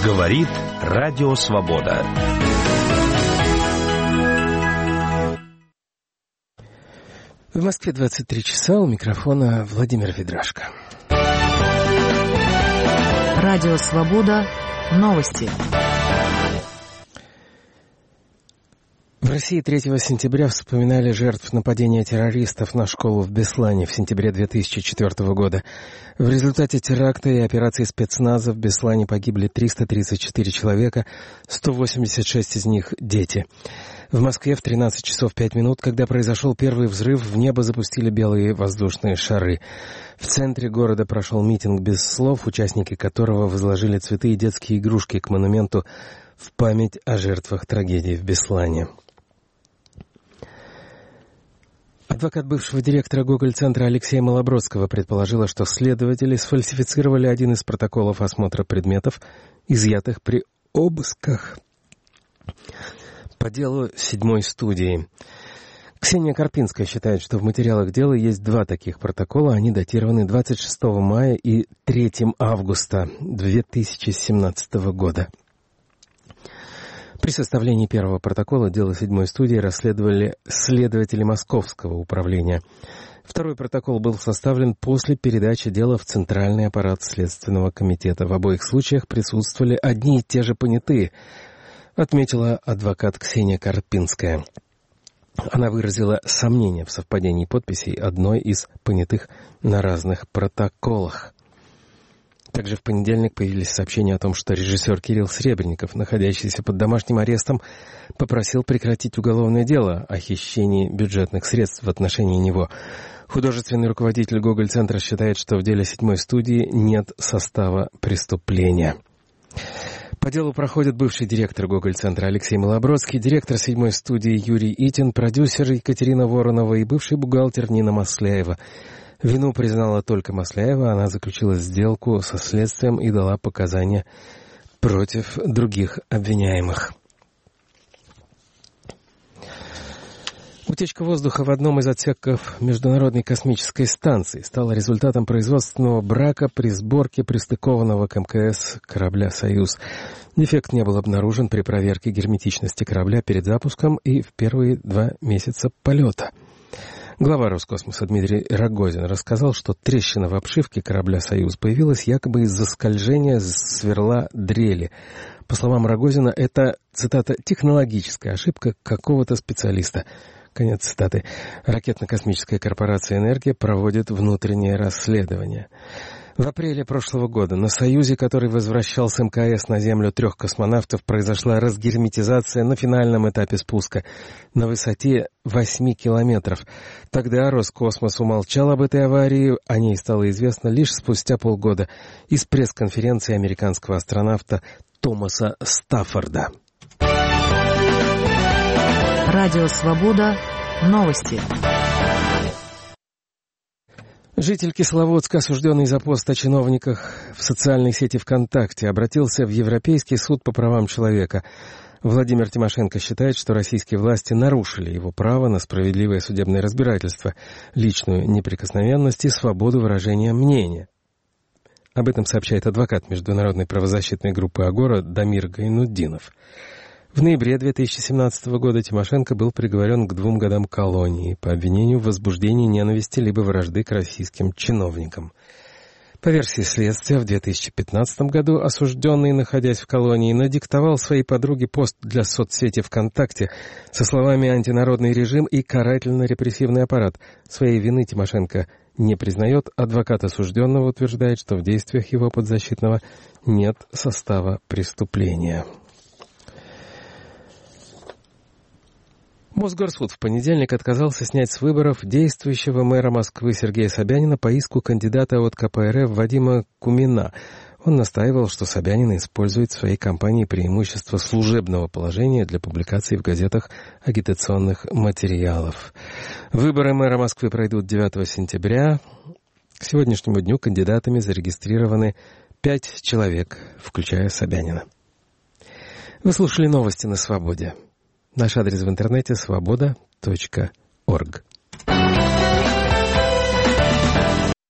Говорит Радио Свобода. В Москве 23 часа, у микрофона Владимир Ведрашко. Радио Свобода. Новости. В России 3 сентября вспоминали жертв нападения террористов на школу в Беслане в сентябре 2004 года. В результате теракта и операции спецназа в Беслане погибли 334 человека, 186 из них – дети. В Москве в 13 часов 5 минут, когда произошел первый взрыв, в небо запустили белые воздушные шары. В центре города прошел митинг без слов, участники которого возложили цветы и детские игрушки к монументу в память о жертвах трагедии в Беслане. Адвокат бывшего директора Гоголь-центра Алексея Малобродского предположила, что следователи сфальсифицировали один из протоколов осмотра предметов, изъятых при обысках по делу 7-й студии. Ксения Карпинская считает, что в материалах дела есть два таких протокола. Они датированы 26 мая и 3 августа 2017 года. При составлении первого протокола дело 7-й студии расследовали следователи Московского управления. Второй протокол был составлен после передачи дела в Центральный аппарат Следственного комитета. В обоих случаях присутствовали одни и те же понятые, отметила адвокат Ксения Карпинская. Она выразила сомнение в совпадении подписей одной из понятых на разных протоколах. Также в понедельник появились сообщения о том, что режиссер Кирилл Сребренников, находящийся под домашним арестом, попросил прекратить уголовное дело о хищении бюджетных средств в отношении него. Художественный руководитель Гоголь-центра считает, что в деле 7-й студии нет состава преступления. По делу проходят бывший директор Гоголь-центра Алексей Малобродский, директор 7-й студии Юрий Итин, продюсер Екатерина Воронова и бывший бухгалтер Нина Масляева. Вину признала только Масляева, она заключила сделку со следствием и дала показания против других обвиняемых. Утечка воздуха в одном из отсеков Международной космической станции стала результатом производственного брака при сборке пристыкованного к МКС корабля «Союз». Дефект не был обнаружен при проверке герметичности корабля перед запуском и в первые 2 месяца полета. Глава Роскосмоса Дмитрий Рогозин рассказал, что трещина в обшивке корабля «Союз» появилась якобы из-за скольжения сверла дрели. По словам Рогозина, это, цитата, «технологическая ошибка какого-то специалиста». Конец цитаты. Ракетно-космическая корпорация «Энергия» проводит внутреннее расследование. В апреле прошлого года на «Союзе», который возвращал с МКС на Землю 3 космонавтов, произошла разгерметизация на финальном этапе спуска на высоте 8 километров. Тогда Роскосмос умолчал об этой аварии, о ней стало известно лишь спустя полгода из пресс-конференции американского астронавта Томаса Стаффорда. Радио Свобода. Новости. Житель Кисловодска, осужденный за пост о чиновниках в социальной сети ВКонтакте, обратился в Европейский суд по правам человека. Владимир Тимошенко считает, что российские власти нарушили его право на справедливое судебное разбирательство, личную неприкосновенность и свободу выражения мнения. Об этом сообщает адвокат международной правозащитной группы «Агора» Дамир Гайнутдинов. В ноябре 2017 года Тимошенко был приговорен к 2 годам колонии по обвинению в возбуждении ненависти либо вражды к российским чиновникам. По версии следствия, в 2015 году осужденный, находясь в колонии, надиктовал своей подруге пост для соцсети ВКонтакте со словами «антинародный режим» и «карательно-репрессивный аппарат». Своей вины Тимошенко не признает. Адвокат осужденного утверждает, что в действиях его подзащитного нет состава преступления. Мосгорсуд в понедельник отказался снять с выборов действующего мэра Москвы Сергея Собянина по иску кандидата от КПРФ Вадима Кумина. Он настаивал, что Собянин использует в своей кампании преимущество служебного положения для публикации в газетах агитационных материалов. Выборы мэра Москвы пройдут 9 сентября. К сегодняшнему дню кандидатами зарегистрированы 5 человек, включая Собянина. Вы слушали новости на Свободе. Наш адрес в интернете — svoboda.org.